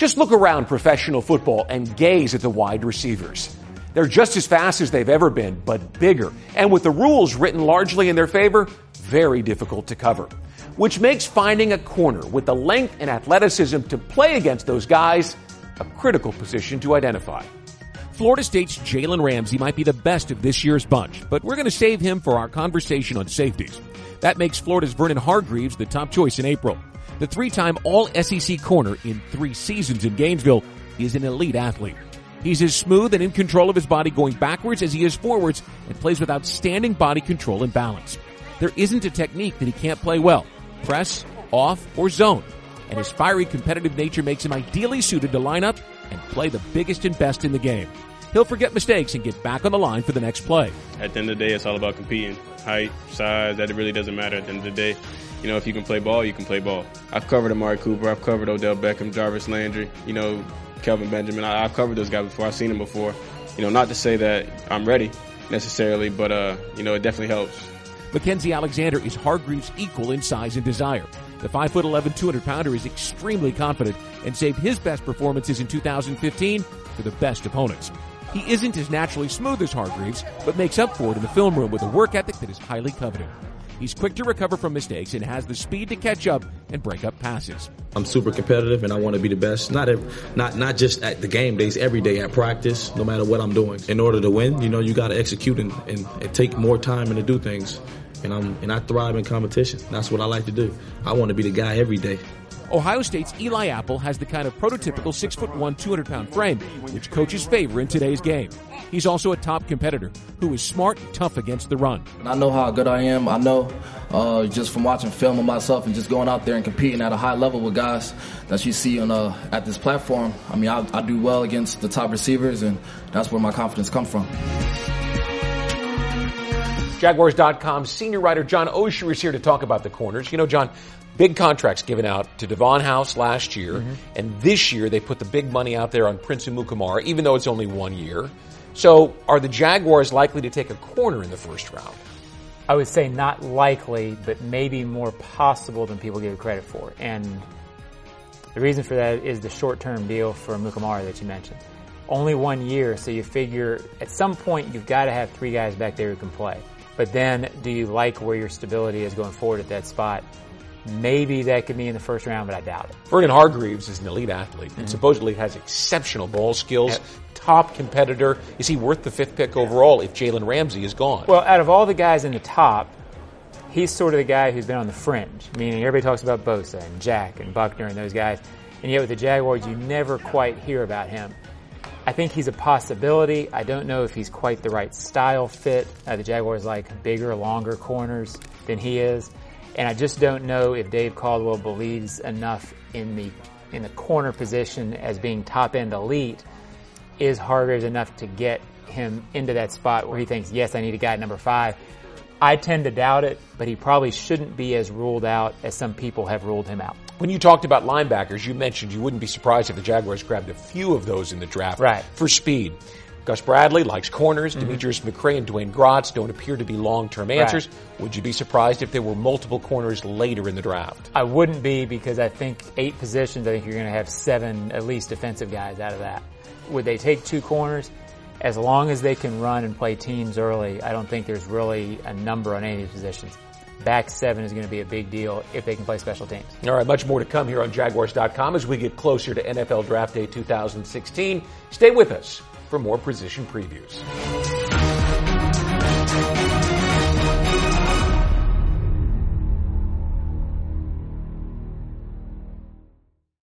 Just look around professional football and gaze at the wide receivers. They're just as fast as they've ever been, but bigger. And with the rules written largely in their favor, very difficult to cover. Which makes finding a corner with the length and athleticism to play against those guys a critical position to identify. Florida State's Jalen Ramsey might be the best of this year's bunch, but we're going to save him for our conversation on safeties. That makes Florida's Vernon Hargreaves the top choice in April. The three-time All-SEC corner in 3 seasons in Gainesville is an elite athlete. He's as smooth and in control of his body going backwards as he is forwards and plays with outstanding body control and balance. There isn't a technique that he can't play well, press, off, or zone. And his fiery competitive nature makes him ideally suited to line up and play the biggest and best in the game. He'll forget mistakes and get back on the line for the next play. At the end of the day, it's all about competing. Height, size, that really doesn't matter at the end of the day. You know, if you can play ball, you can play ball. I've covered Amari Cooper. I've covered Odell Beckham, Jarvis Landry, Kelvin Benjamin. I've covered those guys before. I've seen them before. Not to say that I'm ready necessarily, but, it definitely helps. Mackenzie Alexander is Hargreaves' equal in size and desire. The 5'11", 200-pounder is extremely confident and saved his best performances in 2015 for the best opponents. He isn't as naturally smooth as Hargreaves, but makes up for it in the film room with a work ethic that is highly coveted. He's quick to recover from mistakes and has the speed to catch up and break up passes. I'm super competitive and I want to be the best. Not just at the game days, every day at practice, no matter what I'm doing. In order to win, you got to execute and take more time and to do things. And I thrive in competition. That's what I like to do. I want to be the guy every day. Ohio State's Eli Apple has the kind of prototypical 6'1", 200-pound frame, which coaches favor in today's game. He's also a top competitor who is smart and tough against the run. I know how good I am. I know just from watching film of myself and just going out there and competing at a high level with guys that you see at this platform. I do well against the top receivers, and that's where my confidence comes from. Jaguars.com senior writer John Osher is here to talk about the corners. John, big contracts given out to Devon House last year, and this year they put the big money out there on Prince Amukamara, even though it's only 1 year. So are the Jaguars likely to take a corner in the first round? I would say not likely, but maybe more possible than people give credit for. And the reason for that is the short-term deal for Amukamara that you mentioned. Only 1 year, so you figure at some point you've got to have 3 guys back there who can play. But then, do you like where your stability is going forward at that spot? Maybe that could be in the first round, but I doubt it. Vernon Hargreaves is an elite athlete and supposedly has exceptional ball skills, top competitor. Is he worth the 5th pick overall if Jalen Ramsey is gone? Well, out of all the guys in the top, he's sort of the guy who's been on the fringe, meaning everybody talks about Bosa and Jack and Buckner and those guys, and yet with the Jaguars, you never quite hear about him. I think he's a possibility. I don't know if he's quite the right style fit. The Jaguars like bigger, longer corners than he is. And I just don't know if Dave Caldwell believes enough in the corner position as being top-end elite. Is Hargreaves enough to get him into that spot where he thinks, yes, I need a guy at number 5? I tend to doubt it, but he probably shouldn't be as ruled out as some people have ruled him out. When you talked about linebackers, you mentioned you wouldn't be surprised if the Jaguars grabbed a few of those in the draft for speed. Gus Bradley likes corners. Demetrius McCray and Dwayne Grotz don't appear to be long-term answers. Would you be surprised if there were multiple corners later in the draft? I wouldn't be, because I think 8 positions, I think you're going to have 7 at least defensive guys out of that. Would they take 2 corners? As long as they can run and play teams early, I don't think there's really a number on any of these positions. Back 7 is going to be a big deal if they can play special teams. All right, much more to come here on Jaguars.com as we get closer to NFL Draft Day 2016. Stay with us for more position previews.